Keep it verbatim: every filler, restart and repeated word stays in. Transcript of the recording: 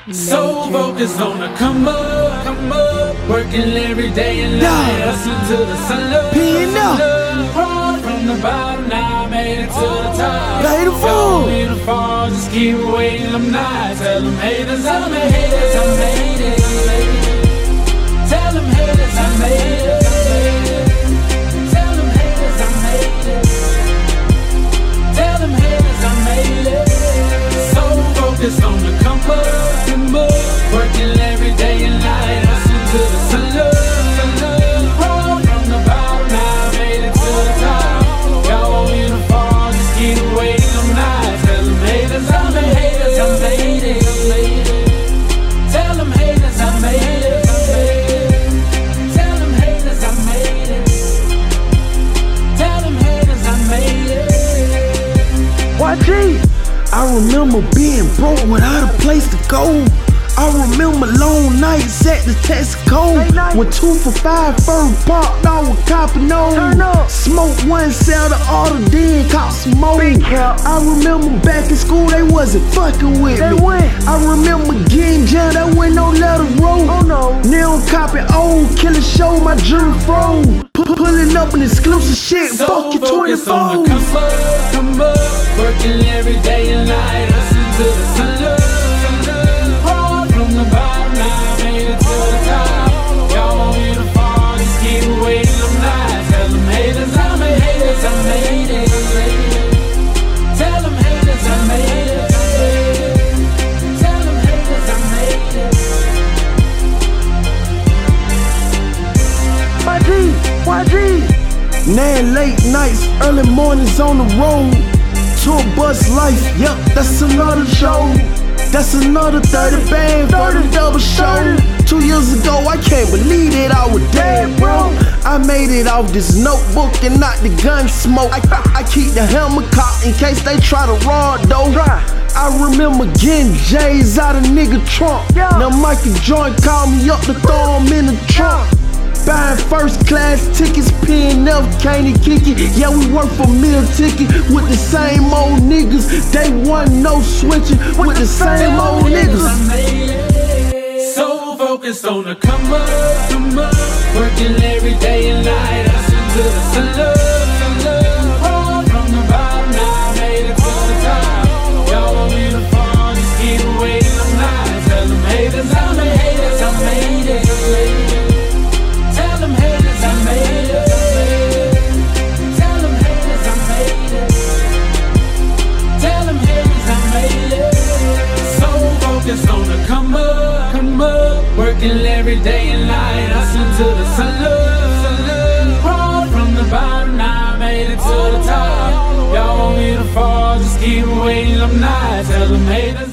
So focused on the come up, come up, working every day and night, hustling to the sun up, crawled from the bottom, now I made it to the top. Y'all want me to fall, just keep waiting, I'm not. Tell them haters, tell them haters, I made it. Tell them haters, I made it. Tell them haters, I made it. Tell them haters, I made it. So focused on the come up, come up, working every day and night, hustling to the sun up, sun up. Crawled from the bottom, now I made it to the top. Y'all want me to fall, just keep waiting, I'm not. Tell them haters, I'm the haters, I made it. Tell them haters, I made it. Tell them haters, I made it. Tell them haters, I made it. Y G, I remember being broke without a place to go. I remember long nights at the Texaco. When two for five first popped, I was copping on. Smoke one, sell the other, then cop some more. I remember back in school, they wasn't fucking with me. I remember getting jammed, that when no letter roll. Now I'm copping old, killer show, my jury froze. Pulling up an exclusive shit, So fuck you twenty-four. On the come up, come up, working every day and night, hustling to the sun up, sun up. Crawled from the bottom, now I made it to the top. Y'all want me to fall, just keep waiting, I'm not. Tell them haters, I'm the haters, I made it. Tell them haters, I made it. Tell them haters, I made it. Y G, Y G. Now late nights, early mornings on the road. Tour bus life, yep, that's another show. That's another thirty band for the double show. Two years ago, I can't believe that I was dead, bro. I made it off this notebook and not the gun smoke. I, I keep the hammer cocked in case they try to rod though. I remember getting J's out of nigga trunk. Now Michael Jordan called me up to throw him in the trunk. Buying first class tickets, P N F, can't kick it. Yeah, we work for meal ticket with the same old niggas. Day one, no switching with the same old niggas. So focused on the come up, come up, working every day and night, hustling to the sun up, sun up. Crawled from the bottom, now I made it to the top. Y'all want me to fall, just keep waiting, I'm not. Tell them haters, I'm the haters, I made it. Tell them haters, I made it. Tell them haters, I made it. Tell them haters, I made it. So focused on the come up, come up, working every day and night, hustling to the sun up, sun up. Crawled from the bottom, now I made it to the top. Y'all want me to fall, just keep waiting, I'm not. Tell them haters.